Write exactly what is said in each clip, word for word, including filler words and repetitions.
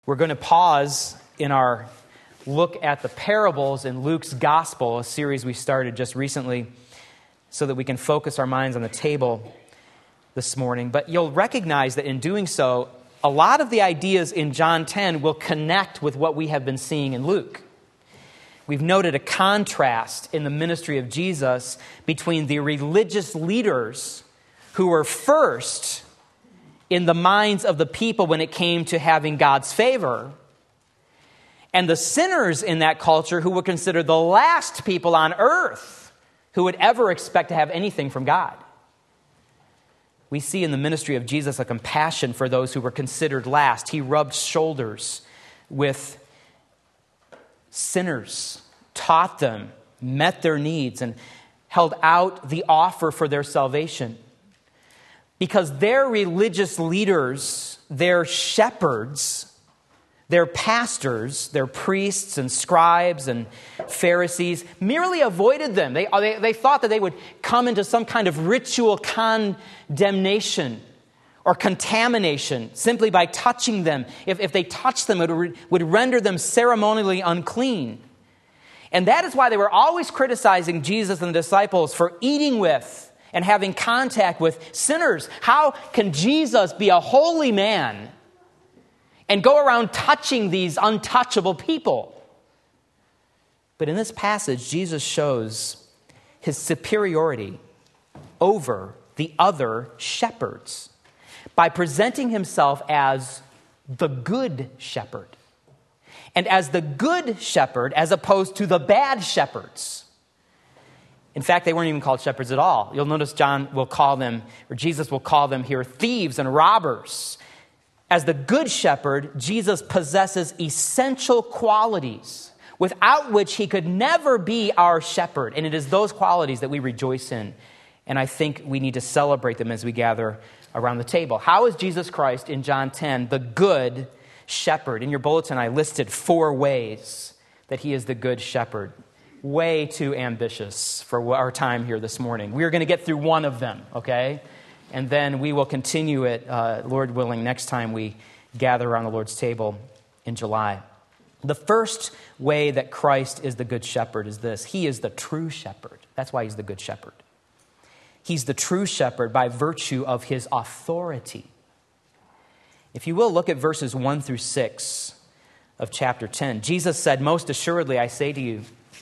We're going to pause in our look at the parables in Luke's Gospel, a series we started just recently, so that we can focus our minds on the table this morning. But you'll recognize that in doing so, a lot of the ideas in John ten will connect with what we have been seeing in Luke. We've noted a contrast in the ministry of Jesus between the religious leaders who were first in the minds of the people when it came to having God's favor, and the sinners in that culture who were considered the last people on earth who would ever expect to have anything from God. We see in the ministry of Jesus a compassion for those who were considered last. He rubbed shoulders with sinners, taught them, met their needs, and held out the offer for their salvation. Because their religious leaders, their shepherds, their pastors, their priests and scribes and Pharisees merely avoided them. They, they, they thought that they would come into some kind of ritual condemnation or contamination simply by touching them. If, if they touched them, it would, would render them ceremonially unclean. And that is why they were always criticizing Jesus and the disciples for eating with and having contact with sinners. How can Jesus be a holy man and go around touching these untouchable people? But in this passage, Jesus shows his superiority over the other shepherds by presenting himself as the good shepherd. And as the good shepherd, as opposed to the bad shepherds. In fact, they weren't even called shepherds at all. You'll notice John will call them, or Jesus will call them here, thieves and robbers. As the good shepherd, Jesus possesses essential qualities without which he could never be our shepherd. And it is those qualities that we rejoice in. And I think we need to celebrate them as we gather around the table. How is Jesus Christ in John ten the good shepherd? In your bulletin, I listed four ways that he is the good shepherd. Way too ambitious for our time here this morning. We are going to get through one of them, okay? And then we will continue it, uh, Lord willing, next time we gather around the Lord's table in July. The first way that Christ is the good shepherd is this. He is the true shepherd. That's why he's the good shepherd. He's the true shepherd by virtue of his authority. If you will, look at verses one through six of chapter ten. Jesus said, "Most assuredly, I say to you,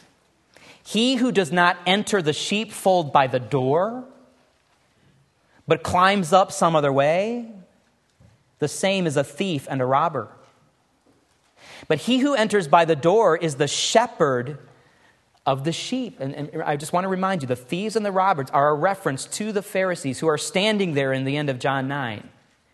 he who does not enter the sheepfold by the door, but climbs up some other way, the same is a thief and a robber. But he who enters by the door is the shepherd of the sheep." And, and I just want to remind you, the thieves and the robbers are a reference to the Pharisees who are standing there in the end of John nine.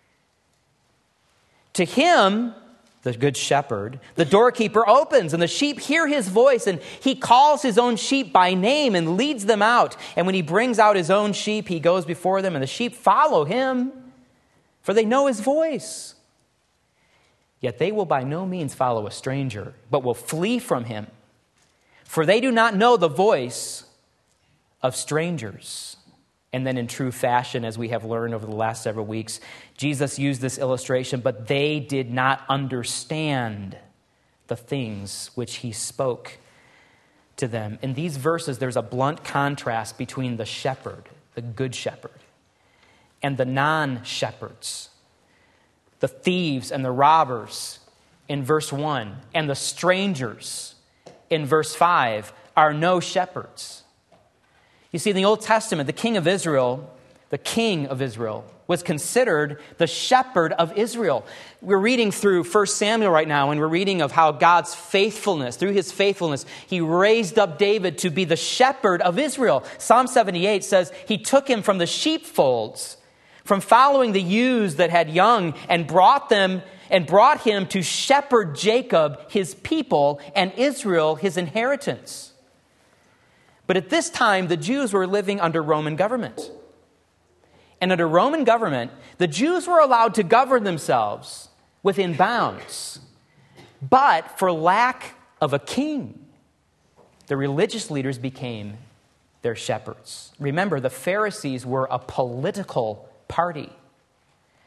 To him, the good shepherd, the doorkeeper opens, and the sheep hear his voice, and he calls his own sheep by name and leads them out. And when he brings out his own sheep, he goes before them, and the sheep follow him, for they know his voice. Yet they will by no means follow a stranger, but will flee from him, for they do not know the voice of strangers. And then in true fashion, as we have learned over the last several weeks, Jesus used this illustration, but they did not understand the things which he spoke to them. In these verses, there's a blunt contrast between the shepherd, the good shepherd, and the non-shepherds, the thieves and the robbers in verse one, and the strangers in verse five are no shepherds. You see, in the Old Testament, the king of Israel, the king of Israel, was considered the shepherd of Israel. We're reading through First Samuel right now, and we're reading of how God's faithfulness, through his faithfulness, he raised up David to be the shepherd of Israel. Psalm seventy-eight says he took him from the sheepfolds, from following the ewes that had young, and brought them and brought him to shepherd Jacob, his people, and Israel, his inheritance. But at this time, the Jews were living under Roman government. And under Roman government, the Jews were allowed to govern themselves within bounds. But for lack of a king, the religious leaders became their shepherds. Remember, the Pharisees were a political party.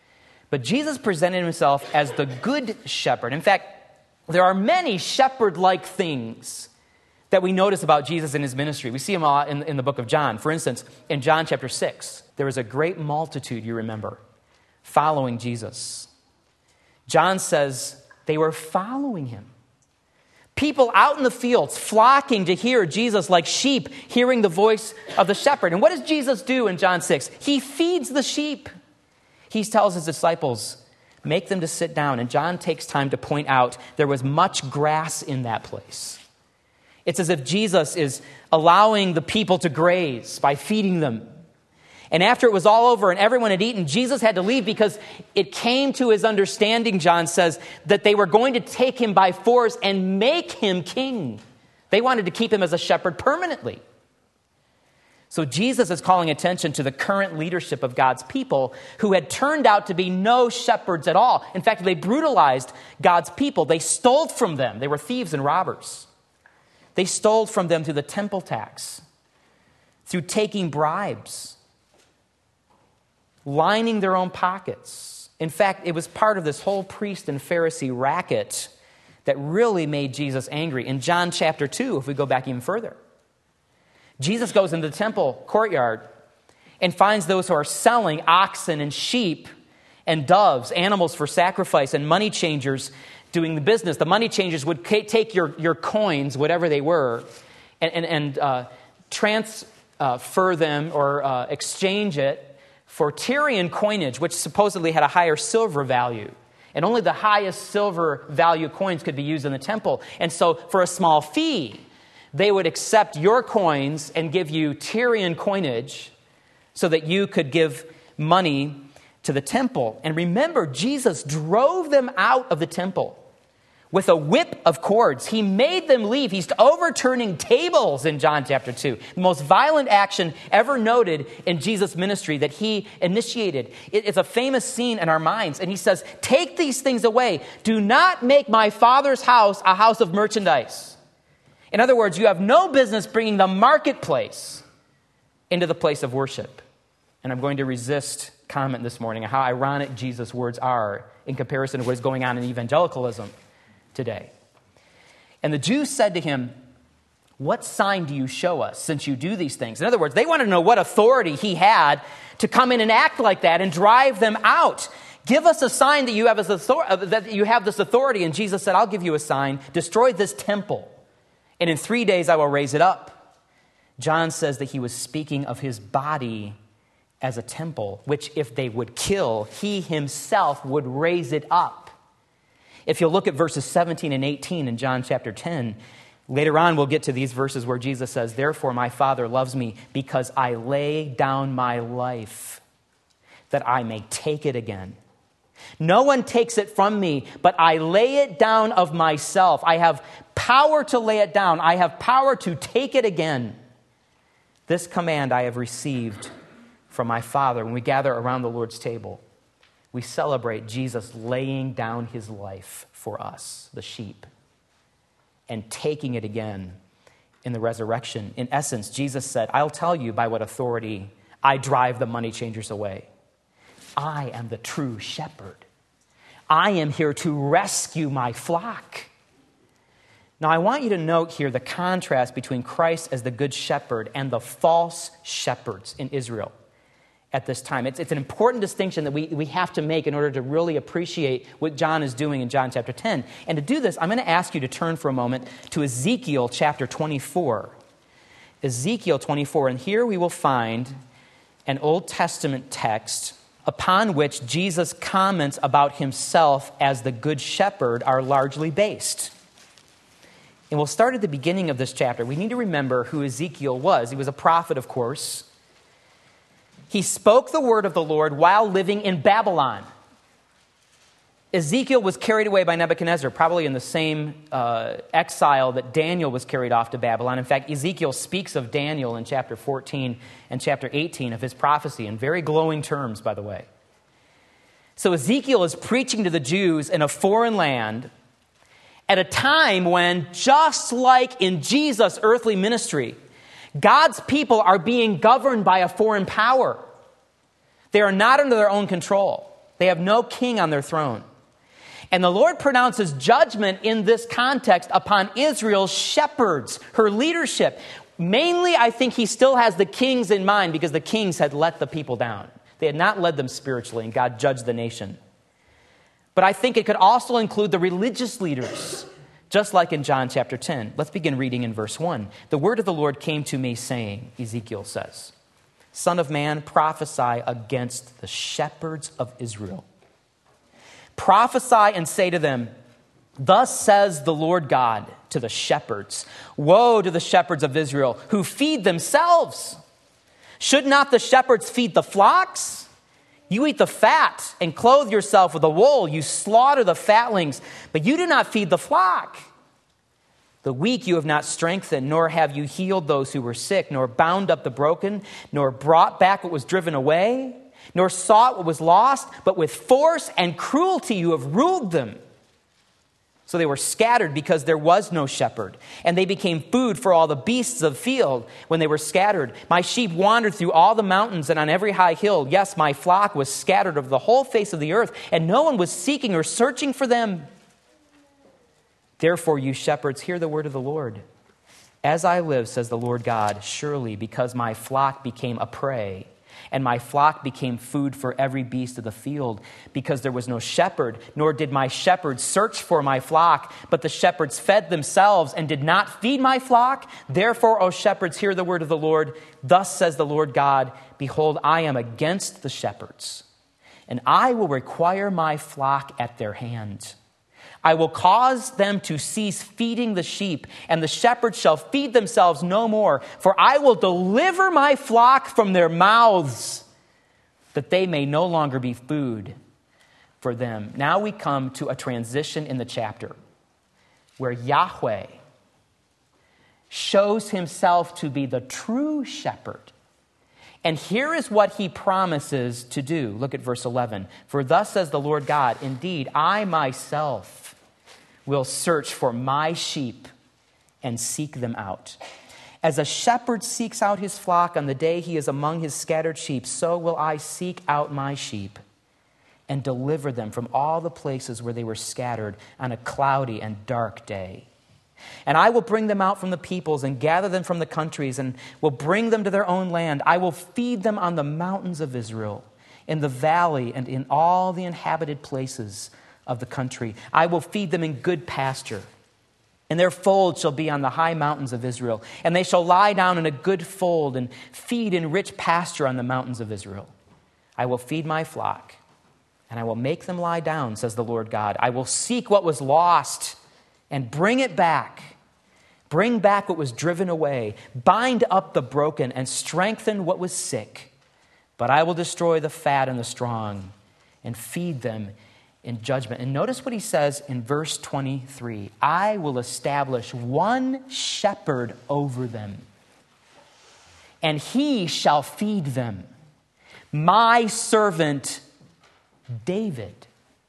But Jesus presented himself as the good shepherd. In fact, there are many shepherd-like things that we notice about Jesus in his ministry. We see them all in, in the book of John. For instance, in John chapter six, there was a great multitude, you remember, following Jesus. John says they were following him. People out in the fields flocking to hear Jesus like sheep hearing the voice of the shepherd. And what does Jesus do in John six? He feeds the sheep. He tells his disciples, make them to sit down. And John takes time to point out there was much grass in that place. It's as if Jesus is allowing the people to graze by feeding them. And after it was all over and everyone had eaten, Jesus had to leave because it came to his understanding, John says, that they were going to take him by force and make him king. They wanted to keep him as a shepherd permanently. So Jesus is calling attention to the current leadership of God's people who had turned out to be no shepherds at all. In fact, they brutalized God's people. They stole from them. They were thieves and robbers. They stole from them through the temple tax, through taking bribes, lining their own pockets. In fact, it was part of this whole priest and Pharisee racket that really made Jesus angry. In John chapter two, if we go back even further, Jesus goes into the temple courtyard and finds those who are selling oxen and sheep and doves, animals for sacrifice, and money changers doing the business. The money changers would take your, your coins, whatever they were, and, and, and uh, transfer them or uh, exchange it for Tyrian coinage, which supposedly had a higher silver value. And only the highest silver value coins could be used in the temple. And so for a small fee, they would accept your coins and give you Tyrian coinage so that you could give money to the temple. And remember, Jesus drove them out of the temple with a whip of cords. He made them leave. He's overturning tables in John chapter two. The most violent action ever noted in Jesus' ministry that he initiated. It's a famous scene in our minds. And he says, take these things away. Do not make my Father's house a house of merchandise. In other words, you have no business bringing the marketplace into the place of worship. And I'm going to resist comment this morning on how ironic Jesus' words are in comparison to what is going on in evangelicalism today. And the Jews said to him, what sign do you show us since you do these things? In other words, they wanted to know what authority he had to come in and act like that and drive them out. Give us a sign that you have this authority, that you have this authority. And Jesus said, I'll give you a sign. Destroy this temple, and in three days I will raise it up. John says that he was speaking of his body as a temple, which if they would kill, he himself would raise it up. If you'll look at verses seventeen and eighteen in John chapter ten, later on we'll get to these verses where Jesus says, therefore my Father loves me because I lay down my life that I may take it again. No one takes it from me, but I lay it down of myself. I have power to lay it down. I have power to take it again. This command I have received from my Father. When we gather around the Lord's table, we celebrate Jesus laying down his life for us, the sheep, and taking it again in the resurrection. In essence, Jesus said, I'll tell you by what authority I drive the money changers away. I am the true shepherd. I am here to rescue my flock. Now, I want you to note here the contrast between Christ as the good shepherd and the false shepherds in Israel at this time. It's, it's an important distinction that we, we have to make in order to really appreciate what John is doing in John chapter ten. And to do this, I'm going to ask you to turn for a moment to Ezekiel chapter twenty-four. Ezekiel twenty-four, and here we will find an Old Testament text upon which Jesus' comments about himself as the good shepherd are largely based. And we'll start at the beginning of this chapter. We need to remember who Ezekiel was. He was a prophet, of course. He spoke the word of the Lord while living in Babylon. Ezekiel was carried away by Nebuchadnezzar, probably in the same uh, exile that Daniel was carried off to Babylon. In fact, Ezekiel speaks of Daniel in chapter fourteen and chapter eighteen of his prophecy in very glowing terms, by the way. So Ezekiel is preaching to the Jews in a foreign land at a time when, just like in Jesus' earthly ministry, God's people are being governed by a foreign power. They are not under their own control. They have no king on their throne. And the Lord pronounces judgment in this context upon Israel's shepherds, her leadership. Mainly, I think he still has the kings in mind because the kings had let the people down. They had not led them spiritually, and God judged the nation. But I think it could also include the religious leaders, just like in John chapter ten. Let's begin reading in verse one. The word of the Lord came to me saying, Ezekiel says, Son of man, prophesy against the shepherds of Israel. Prophesy and say to them, Thus says the Lord God to the shepherds, Woe to the shepherds of Israel who feed themselves. Should not the shepherds feed the flocks? You eat the fat and clothe yourself with the wool. You slaughter the fatlings, but you do not feed the flock. The weak you have not strengthened, nor have you healed those who were sick, nor bound up the broken, nor brought back what was driven away, nor sought what was lost, but with force and cruelty you have ruled them. So they were scattered because there was no shepherd, and they became food for all the beasts of the field when they were scattered. My sheep wandered through all the mountains and on every high hill. Yes, my flock was scattered over the whole face of the earth, and no one was seeking or searching for them. Therefore, you shepherds, hear the word of the Lord. As I live, says the Lord God, surely because my flock became a prey, and my flock became food for every beast of the field, because there was no shepherd, nor did my shepherds search for my flock, but the shepherds fed themselves and did not feed my flock. Therefore, O shepherds, hear the word of the Lord. Thus says the Lord God, Behold, I am against the shepherds, and I will require my flock at their hand. I will cause them to cease feeding the sheep, and the shepherds shall feed themselves no more. For I will deliver my flock from their mouths, that they may no longer be food for them. Now we come to a transition in the chapter where Yahweh shows himself to be the true shepherd. And here is what he promises to do. Look at verse eleven. For thus says the Lord God, Indeed, I myself will search for my sheep and seek them out. As a shepherd seeks out his flock on the day he is among his scattered sheep, so will I seek out my sheep and deliver them from all the places where they were scattered on a cloudy and dark day. And I will bring them out from the peoples and gather them from the countries and will bring them to their own land. I will feed them on the mountains of Israel, in the valley and in all the inhabited places of the country. I will feed them in good pasture, and their fold shall be on the high mountains of Israel. And they shall lie down in a good fold and feed in rich pasture on the mountains of Israel. I will feed my flock, and I will make them lie down, says the Lord God. I will seek what was lost and bring it back. Bring back what was driven away. Bind up the broken and strengthen what was sick. But I will destroy the fat and the strong and feed them in judgment. And notice what he says in verse twenty-three. I will establish one shepherd over them, and he shall feed them. My servant David.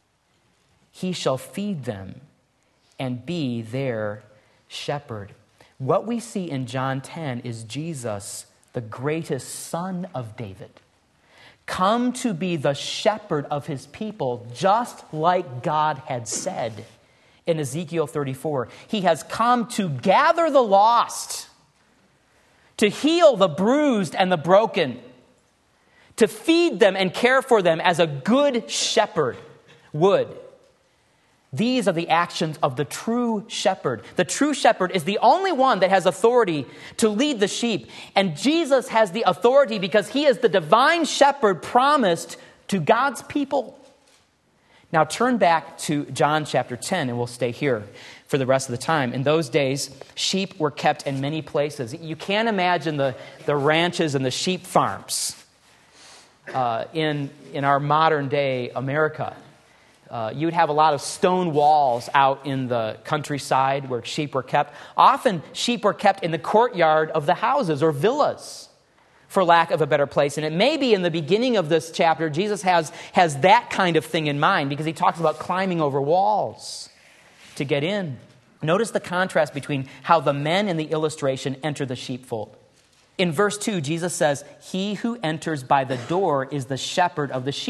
He shall feed them and be their shepherd. What we see in John ten is Jesus, the greatest son of David, come to be the shepherd of his people, just like God had said in Ezekiel thirty-four. He has come to gather the lost, to heal the bruised and the broken, to feed them and care for them as a good shepherd would. These are the actions of the true shepherd. The true shepherd is the only one that has authority to lead the sheep. And Jesus has the authority because he is the divine shepherd promised to God's people. Now turn back to John chapter ten, and we'll stay here for the rest of the time. In those days, sheep were kept in many places. You can't imagine the, the ranches and the sheep farms uh, in, in our modern day America. Uh, you would have a lot of stone walls out in the countryside where sheep were kept. Often, sheep were kept in the courtyard of the houses or villas, for lack of a better place. And it may be in the beginning of this chapter, Jesus has, has that kind of thing in mind because he talks about climbing over walls to get in. Notice the contrast between how the men in the illustration enter the sheepfold. In verse two, Jesus says, he who enters by the door is the shepherd of the sheep.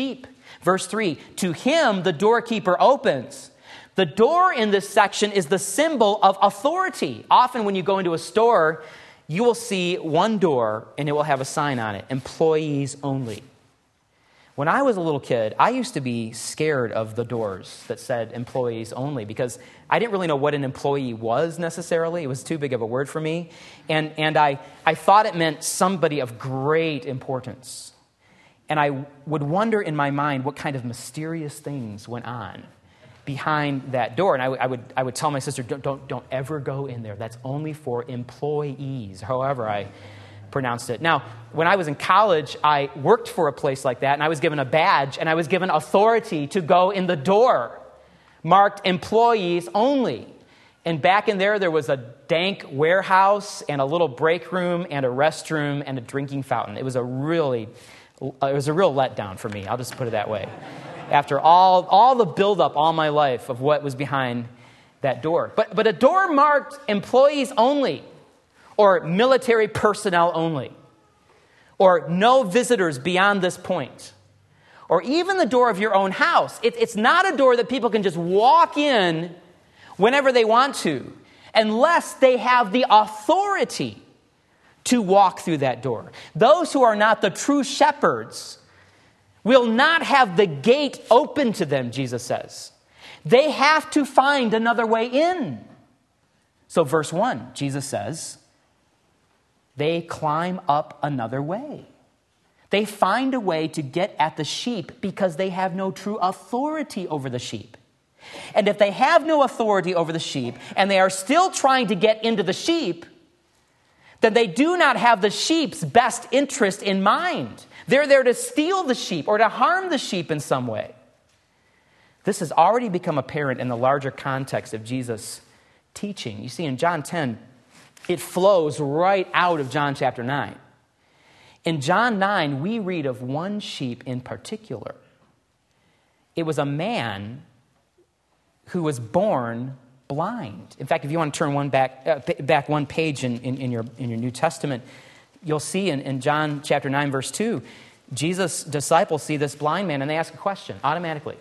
Verse three, to him the doorkeeper opens. The door in this section is the symbol of authority. Often when you go into a store, you will see one door and it will have a sign on it, employees only. When I was a little kid, I used to be scared of the doors that said employees only because I didn't really know what an employee was necessarily. It was too big of a word for me. And, and I, I thought it meant somebody of great importance. And I would wonder in my mind what kind of mysterious things went on behind that door. And I, I would I would tell my sister, don't, don't, don't ever go in there. That's only for employees, however I pronounced it. Now, when I was in college, I worked for a place like that, and I was given a badge, and I was given authority to go in the door, marked employees only. And back in there, there was a dank warehouse and a little break room and a restroom and a drinking fountain. It was a really, it was a real letdown for me. I'll just put it that way. After all, all the buildup all my life of what was behind that door. But, but a door marked employees only, or military personnel only, or no visitors beyond this point, or even the door of your own house. It, it's not a door that people can just walk in whenever they want to, unless they have the authority to walk through that door. Those who are not the true shepherds will not have the gate open to them, Jesus says. They have to find another way in. So verse one, Jesus says, they climb up another way. They find a way to get at the sheep because they have no true authority over the sheep. And if they have no authority over the sheep and they are still trying to get into the sheep, then they do not have the sheep's best interest in mind. They're there to steal the sheep or to harm the sheep in some way. This has already become apparent in the larger context of Jesus' teaching. You see, in John ten, it flows right out of John chapter nine. In John nine, we read of one sheep in particular. It was a man who was born blind. In fact, if you want to turn one back uh, back one page in, in, in, your, in your New Testament, you'll see in, in John chapter nine, verse two, Jesus' disciples see this blind man and they ask a question automatically.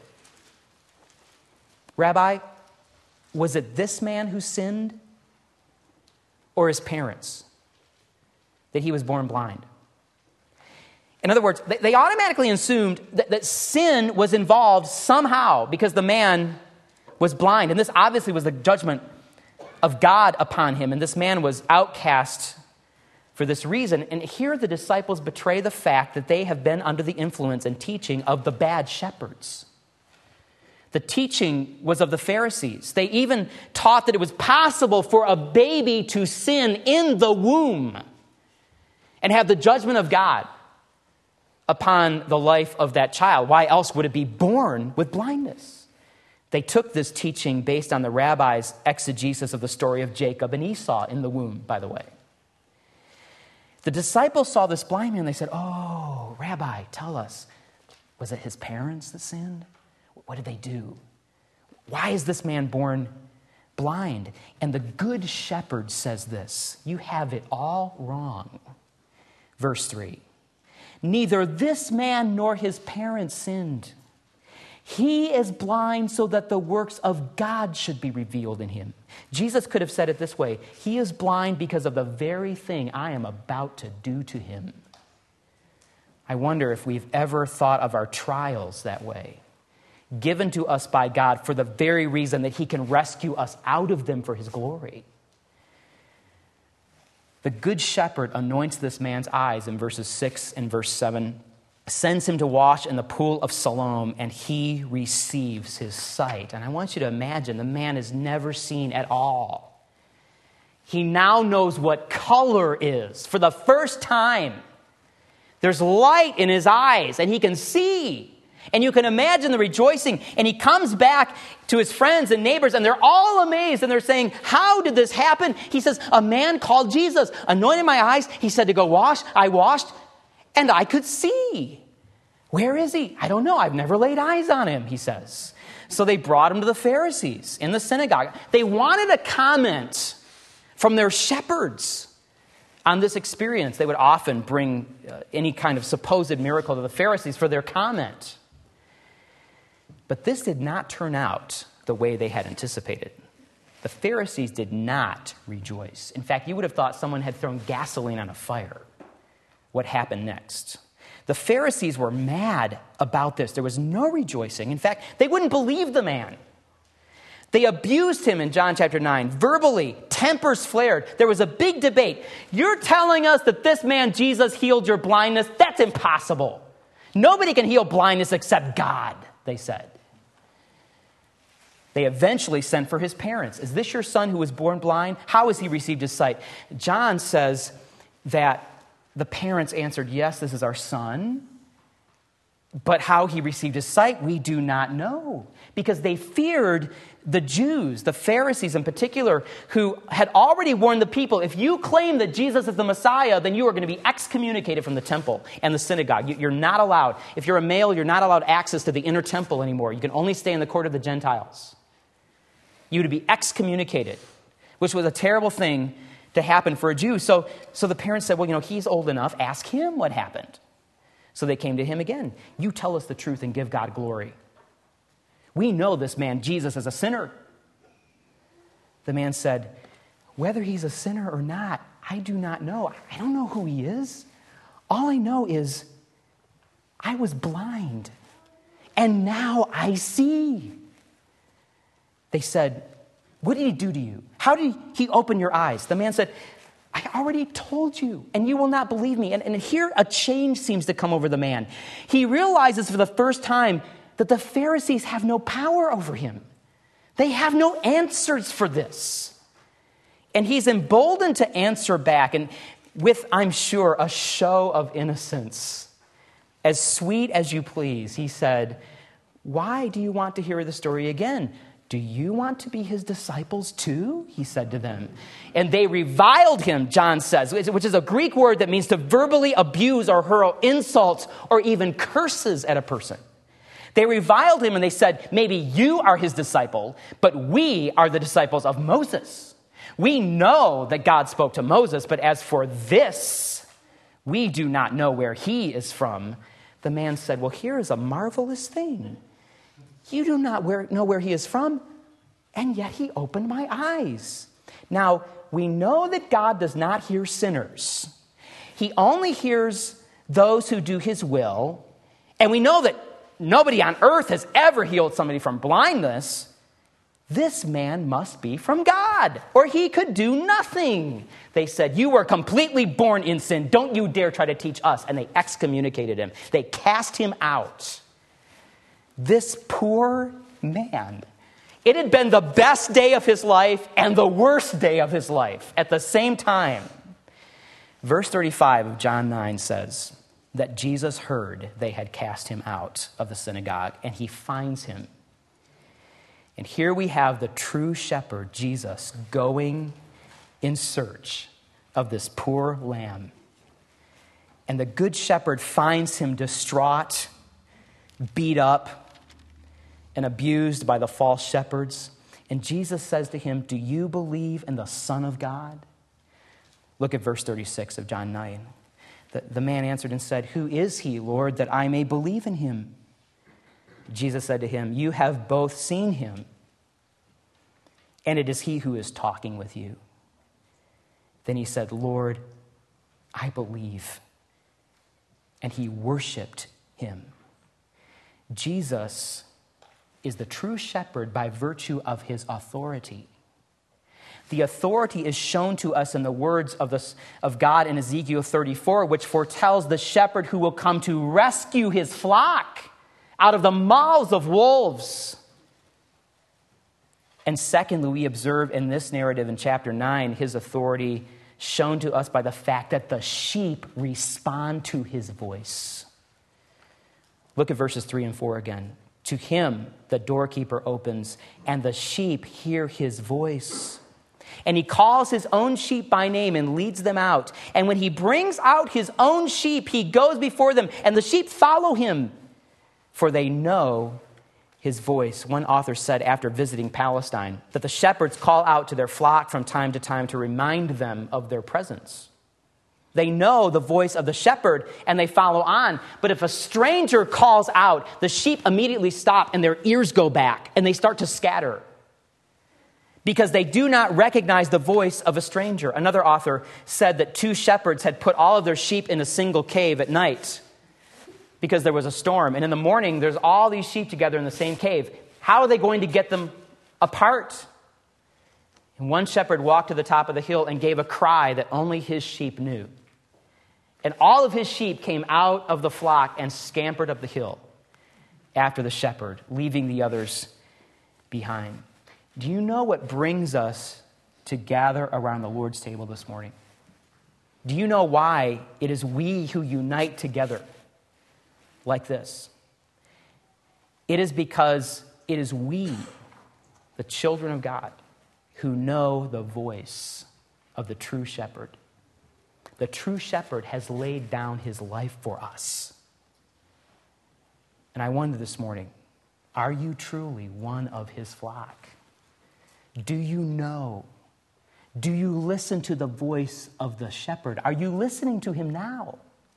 Rabbi, was it this man who sinned or his parents that he was born blind? In other words, they, they automatically assumed that, that sin was involved somehow because the man was blind. And this obviously was the judgment of God upon him. And this man was outcast for this reason. And here the disciples betray the fact that they have been under the influence and teaching of the bad shepherds. The teaching was of the Pharisees. They even taught that it was possible for a baby to sin in the womb and have the judgment of God upon the life of that child. Why else would it be born with blindness? They took this teaching based on the rabbi's exegesis of the story of Jacob and Esau in the womb, by the way. The disciples saw this blind man. They said, oh, Rabbi, tell us, was it his parents that sinned? What did they do? Why is this man born blind? And the good shepherd says this, you have it all wrong. Verse three, neither this man nor his parents sinned. He is blind so that the works of God should be revealed in him. Jesus could have said it this way, he is blind because of the very thing I am about to do to him. I wonder if we've ever thought of our trials that way, given to us by God for the very reason that he can rescue us out of them for his glory. The good shepherd anoints this man's eyes in verses six and verse seven, sends him to wash in the pool of Siloam, and he receives his sight. And I want you to imagine the man is never seen at all. He now knows what color is for the first time. There's light in his eyes, and he can see. And you can imagine the rejoicing. And he comes back to his friends and neighbors, and they're all amazed. And they're saying, how did this happen? He says, a man called Jesus anointed my eyes. He said to go wash. I washed, and I could see. Where is he? I don't know. I've never laid eyes on him, he says. So they brought him to the Pharisees in the synagogue. They wanted a comment from their shepherds on this experience. They would often bring uh, any kind of supposed miracle to the Pharisees for their comment. But this did not turn out the way they had anticipated. The Pharisees did not rejoice. In fact, you would have thought someone had thrown gasoline on a fire. What happened next? The Pharisees were mad about this. There was no rejoicing. In fact, they wouldn't believe the man. They abused him in John chapter nine, verbally, tempers flared. There was a big debate. You're telling us that this man, Jesus, healed your blindness? That's impossible. Nobody can heal blindness except God, they said. They eventually sent for his parents. Is this your son who was born blind? How has he received his sight? John says that the parents answered, yes, this is our son. But how he received his sight, we do not know. Because they feared the Jews, the Pharisees in particular, who had already warned the people, if you claim that Jesus is the Messiah, then you are going to be excommunicated from the temple and the synagogue. You're not allowed. If you're a male, you're not allowed access to the inner temple anymore. You can only stay in the court of the Gentiles. You would be excommunicated, which was a terrible thing to happen for a Jew. So, so the parents said, well, you know, he's old enough. Ask him what happened. So they came to him again. You tell us the truth and give God glory. We know this man, Jesus, is a sinner. The man said, whether he's a sinner or not, I do not know. I don't know who he is. All I know is I was blind, and now I see. They said, what did he do to you? How did he open your eyes? The man said, I already told you, and you will not believe me. And, and here a change seems to come over the man. He realizes for the first time that the Pharisees have no power over him. They have no answers for this. And he's emboldened to answer back, and with, I'm sure, a show of innocence. As sweet as you please, he said, why do you want to hear the story again? Do you want to be his disciples too? He said to them. And they reviled him, John says, which is a Greek word that means to verbally abuse or hurl insults or even curses at a person. They reviled him and they said, maybe you are his disciple, but we are the disciples of Moses. We know that God spoke to Moses, but as for this, we do not know where he is from. The man said, well, here is a marvelous thing. You do not know where he is from, and yet he opened my eyes. Now, we know that God does not hear sinners. He only hears those who do his will, and we know that nobody on earth has ever healed somebody from blindness. This man must be from God, or he could do nothing. They said, you were completely born in sin. Don't you dare try to teach us. And they excommunicated him. They cast him out. This poor man, it had been the best day of his life and the worst day of his life at the same time. Verse thirty-five of John nine says that Jesus heard they had cast him out of the synagogue, and he finds him. And here we have the true shepherd, Jesus, going in search of this poor lamb. And the good shepherd finds him distraught, beat up, and abused by the false shepherds. And Jesus says to him, do you believe in the Son of God? Look at verse thirty-six of John nine. The, the man answered and said, who is he, Lord, that I may believe in him? Jesus said to him, you have both seen him, and it is he who is talking with you. Then he said, Lord, I believe. And he worshiped him. Jesus is the true shepherd by virtue of his authority. The authority is shown to us in the words of, the, of God in Ezekiel thirty-four, which foretells the shepherd who will come to rescue his flock out of the mouths of wolves. And secondly, we observe in this narrative in chapter nine, his authority shown to us by the fact that the sheep respond to his voice. Look at verses three and four again. To him, the doorkeeper opens, and the sheep hear his voice. And he calls his own sheep by name and leads them out. And when he brings out his own sheep, he goes before them, and the sheep follow him, for they know his voice. One author said after visiting Palestine that the shepherds call out to their flock from time to time to remind them of their presence. They know the voice of the shepherd and they follow on. But if a stranger calls out, the sheep immediately stop and their ears go back and they start to scatter because they do not recognize the voice of a stranger. Another author said that two shepherds had put all of their sheep in a single cave at night because there was a storm. And in the morning, there's all these sheep together in the same cave. How are they going to get them apart? And one shepherd walked to the top of the hill and gave a cry that only his sheep knew. And all of his sheep came out of the flock and scampered up the hill after the shepherd, leaving the others behind. Do you know what brings us to gather around the Lord's table this morning? Do you know why it is we who unite together like this? It is because it is we, the children of God, who know the voice of the true shepherd. The true shepherd has laid down his life for us. And I wonder this morning, are you truly one of his flock? Do you know? Do you listen to the voice of the shepherd? Are you listening to him now?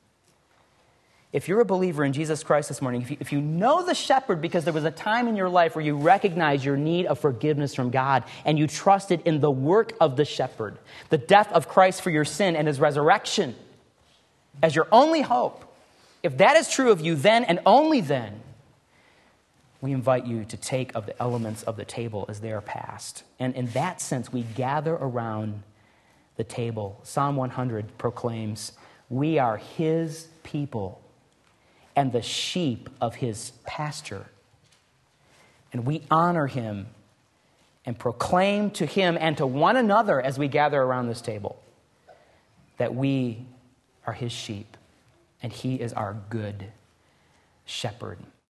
If you're a believer in Jesus Christ this morning, if you, if you know the shepherd because there was a time in your life where you recognized your need of forgiveness from God and you trusted in the work of the shepherd, the death of Christ for your sin and his resurrection as your only hope, if that is true of you then and only then, we invite you to take of the elements of the table as they are passed. And in that sense, we gather around the table. Psalm one hundred proclaims, we are his people and the sheep of his pasture. And we honor him and proclaim to him and to one another as we gather around this table that we are his sheep and he is our good shepherd.